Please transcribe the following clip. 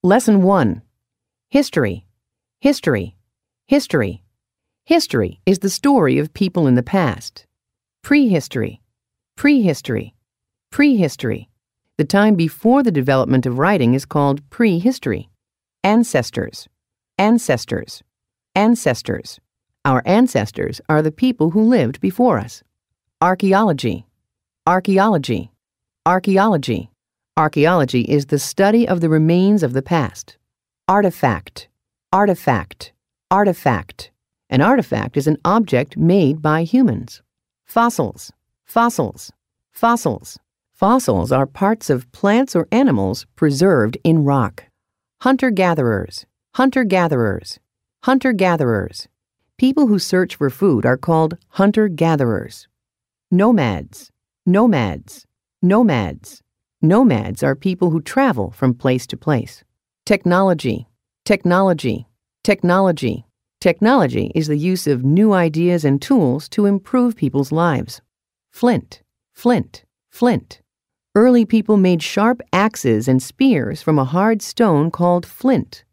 Lesson 1. History. History. History. History is the story of people in the past. Prehistory. Prehistory. Prehistory. The time before the development of writing is called prehistory. Ancestors. Ancestors. Ancestors. Our ancestors are the people who lived before us. Archaeology. Archaeology. Archaeology. Archaeology is the study of the remains of the past. Artifact. Artifact. Artifact. An artifact is an object made by humans. Fossils. Fossils. Fossils. Fossils are parts of plants or animals preserved in rock. Hunter-gatherers. Hunter-gatherers. Hunter-gatherers. People who search for food are called hunter-gatherers. Nomads. Nomads. Nomads. Nomads are people who travel from place to place. Technology. Technology. Technology. Technology is the use of new ideas and tools to improve people's lives. Flint. Flint. Flint. Early people made sharp axes and spears from a hard stone called flint.